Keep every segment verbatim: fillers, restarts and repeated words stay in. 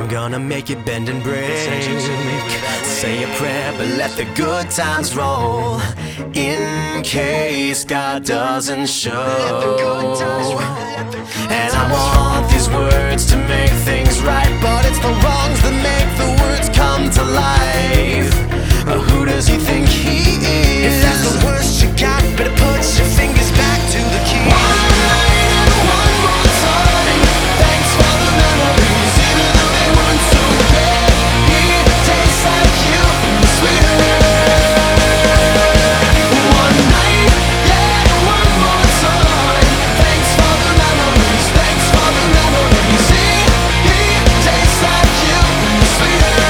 gonna make it bend and break. Say a prayer, but let the good times roll, in case God doesn't show. And I want these words to make things right, but it's the wrongs that make the words come to life. But who does he think he is? If that's the worst you got, better put your fingers back to the key. One night and one more time. Thanks for the memories, even though they weren't so great. It tastes like you, sweeter. One night, yeah, one more time. Thanks for the memories, thanks for the memories. It tastes like you, sweeter.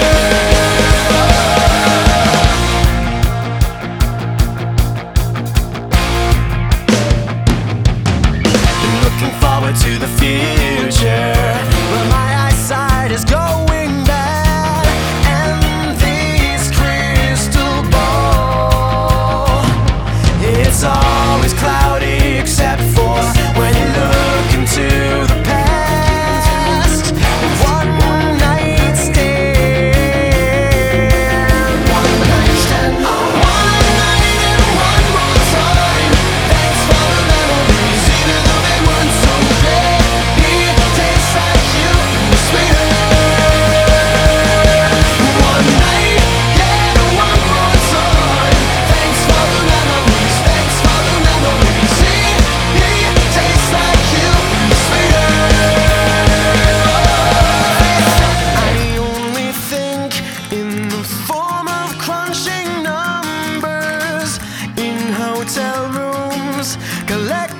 Forward to the future, but my eyesight is going bad, and this crystal ball, it's always cloudy except for when you look into the past. One night stand, one night stand, one night and one more time. Thanks for the memories, even though they weren't so great. It tastes like you, sweeter. One night, yeah, one more time. Thanks for the memories, thanks for the memories. It tastes like you, sweeter. I only think in the form of crunching numbers in hotel rooms, collect